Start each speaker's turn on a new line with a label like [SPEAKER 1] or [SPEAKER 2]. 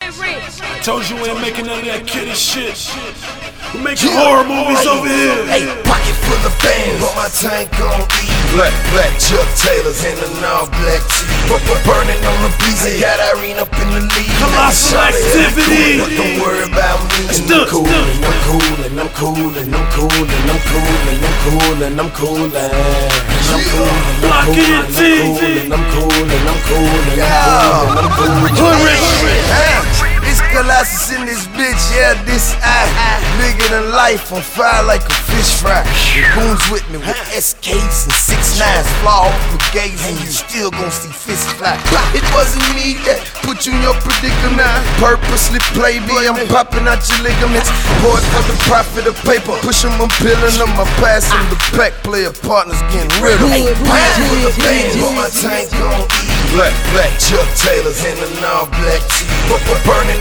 [SPEAKER 1] I told you we ain't making none of that kiddie shit. We're making horror movies over here.
[SPEAKER 2] Hey, pocket full of fans, but my tank on E. Black Chuck Taylors and an all black tee. Burning on the beats, I got Irene up in the lead.
[SPEAKER 1] Colossal activity.
[SPEAKER 2] But don't worry about me. I'm coolin', I'm coolin', I'm coolin', I'm coolin', I'm coolin', I'm coolin', I'm coolin', I'm coolin',
[SPEAKER 1] Block ENT.
[SPEAKER 2] I'm coolin', I'm coolin', I'm coolin'. It's Colossus in this bitch, yeah, this bigger than life, on fire like a fish fry. The goons with me with SKs and 6'9s, fly off the gaze and you still gon' see fists fly. It wasn't me that put you in your predicament. Purposely play me, I'm popping out your ligaments. Boy, for the profit of paper, push them, I'm peeling them, I pass them the back. Player partners getting rid of them. With the band, but my tank on E. Black Chuck Taylors and an all black tee. Burning